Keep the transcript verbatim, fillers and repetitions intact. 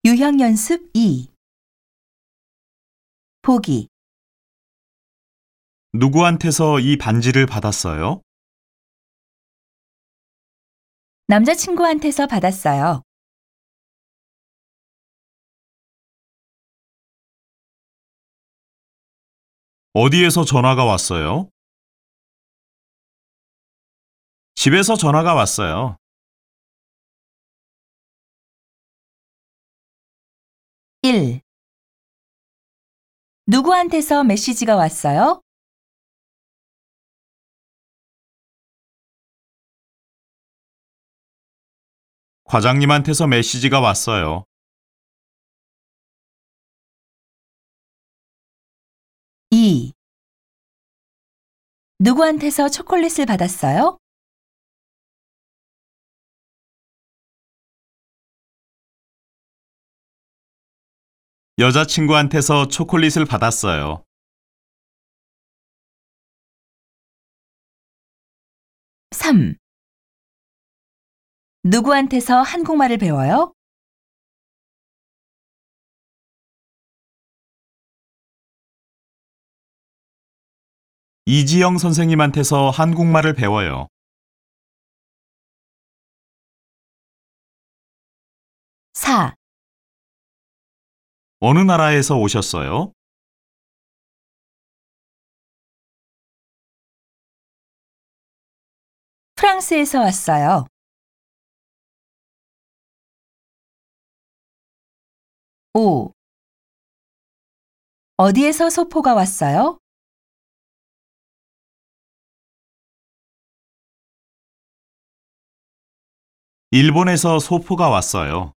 유형 연습 이. 보기. 누구한테서 이 반지를 받았어요? 남자친구한테서 받았어요. 어디에서 전화가 왔어요? 집에서 전화가 왔어요. 일. 누구한테서 메시지가 왔어요? 과장님한테서 메시지가 왔어요. 이. 누구한테서 초콜릿을 받았어요? 여자친구한테서 초콜릿을 받았어요. 삼. 누구한테서 한국말을 배워요? 이지영 선생님한테서 한국말을 배워요. 사. 어느 나라에서 오셨어요? 프랑스에서 왔어요. 오. 어디에서 소포가 왔어요? 일본에서 소포가 왔어요.